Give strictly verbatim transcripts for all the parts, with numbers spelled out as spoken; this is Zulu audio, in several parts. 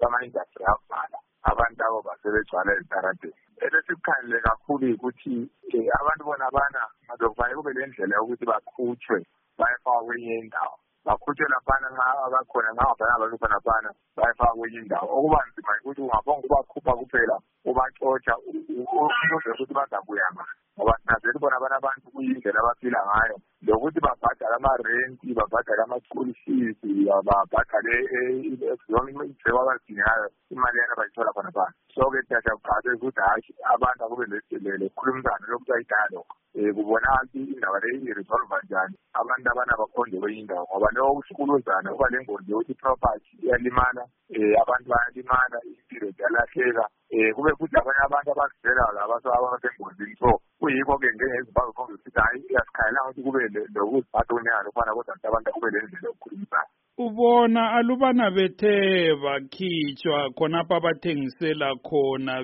ama-industry avala abantu abo basebegcwala ezitaradeni. Esikukhangele kakhulu ukuthi abantu bona bana bazokufanele kube le ndlela yokuthi bakhutshwe bayefakwa kwenye indawo. Bakhutshwe laphana nxa abakhona nxa ngabana abantu khona phana bayefakwa kwenye indawo. Okuba nzima ukuthi ungabonga ukubakhupha kuphela ubaxotsha ukuze ukuthi bazabuyama. Ngoba sinazeli bona abanye abantu kuyindlela abaphila ngayo lokuthi babhadale ama-renti, babhadale ama-school fees, babhadale yonke iy'ndleko abazidingayo imali yana bayithola khona phana. So-ke siyakuqaphela ukuthi hayi abantu akube lekhulumisana lokuthi ayidalo kubonakala ukuthi indaba le i-resolve njani abantu abana bakhonde kwenye indawo ngoba leyo ukuhlukuluzana kuba le ngozi yokuthi i-property iyalimala, abantu bayalimala, impilo ziyalahleka, kube futhi abanye abantu abazivelayo laba abasengozini. So kuyikho-ke njengezimbabwe congress sithi hayi iyasikhayelela ukuthi kube lokuziphathonyalo khona kodwa ukuthi abantu kube le ndlela yokukhulumisana. Ubona alubana bethe bakhitshwa khonapha abathengisela khona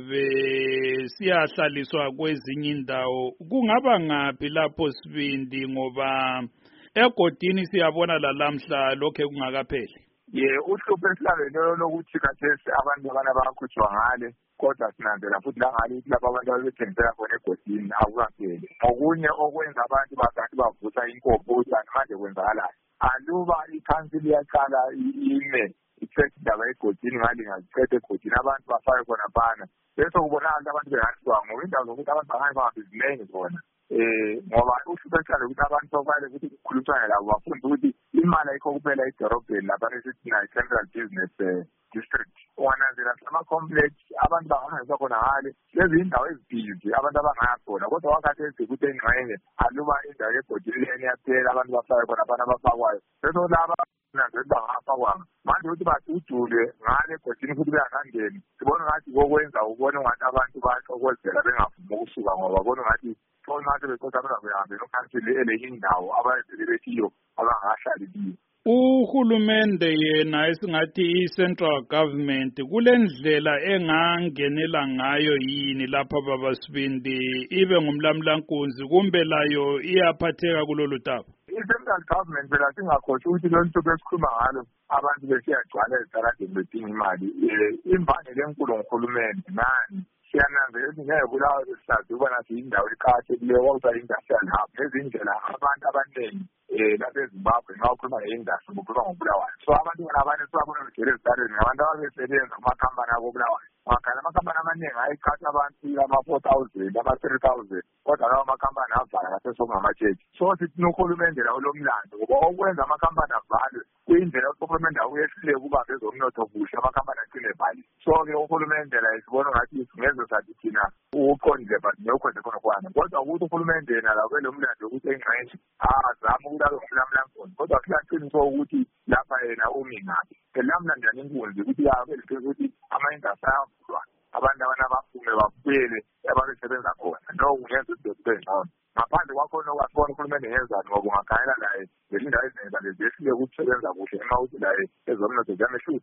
besiyahlaliswa kwezinye indawo kungaba ngaphi lapho sibindi ngoba egodini siyabona lalamhla lokhe kungakapheli? Ye uhlupho esilalelo lokuthi kathesi abantu abana bakhutshwa ngale kodwa sinanzela futhi la ngale ukuthi lapho abantu ababethengisela khona egodini akukapheli. Okunye okwenza abantu bazathi bavusa inkopho ukuthi manje kwenzakalayo. Aluba ikhansili yaqala ime ithethe indaba egodini ngale ngazicethe egodini abantu bafake khona phana bese kubonakala abantu bengahlwa ngoba indawo zokuthi abantu bangayi bangabizinengi zona. Eh ngoba uhlupho esihlalo ukuthi abantu bafanele ukuthi kukhulumisane labo bafunde ukuthi imali ayikho kuphela edorobheni lapha esithi nayo central business district. Wananzela ama-complex abantu bangahambisa khona ngale lezi indawo ezibhizi abantu abangaya khona kodwa wakhathesi ukuthi engxenye aluba indawo yegodini leni yaphela abantu bafake khona abantu abafakwayo bese laba nanzela bangafakwanga manje ukuthi badudule ngale egodini futhi beyakangeni sibona ngathi kokwenza ubone ngathi abantu baxokozela bengavumi ukusuka ngoba babona ngathi sonke bekosa bengahambe nokhansili elenye indawo abayenzele bethiyo abangahlali kiyo. Uhulumende yena esingathi i-central government kule ndlela engangenela ngayo yini lapha babasibindi ibe ngumlamlankunzi kumbe layo iyaphatheka kulolu taba? I-central government phela singakhohlwa ukuthi lo nto besikhuluma ngalo abantu besiyagcwala ezitaradeni bedinga imali imbangela enkulu nguhulumende nani. Siyananzela ukuthi ngeke Bulawayo sisazi ukubana siyindawo eqakathekileyo kwakuba industrial hub nezindlela abantu abaningi lapha eZimbabwe nxa ukhuluma nge-industry kukhuluma ngoBulawayo. So abantu bona abanye sebabona begcwele ezitaradeni ngabantu ababesebenza kumakhampani akobulawayo. Makhala amakhampani amaningi ayiqhatsha abantu ama-four thousand ama-three thousand kodwa lawo makhampani avala ngasesokungamatshetshe. So sithi nohulumende lawo lomlando ngoba okwenza amakhampani avalwe kuyindlela uhulumende awuyehluleka ukuba bezomnotho kuhle amakhampani agcine evaliwe. So-ke uhulumende la sibona ngathi ngeze sathi thina uqondile but nokwenze khona kwana kodwa ukuthi uhulumende yena la kwelo mlando ukuthi engxenye azama ukuthi abe ngumlamlankunzi kodwa kuyaqiniso ukuthi lapha yena umi ngaphi. Lamlandana inkunzi ukuthi yabe ukuthi ama-industry ayavulwa abantu abana baphume babuyele ababesebenza khona no kungenza ukuthi kube ngcono. Ngaphandle kwakhona okwasibona uhulumende ngenzani ngoba ungakhayela laye lezi ndawo ezinenza lezehlule ukusebenza kuhle nxa ukuthi laye ezomnotho ziyamehlula.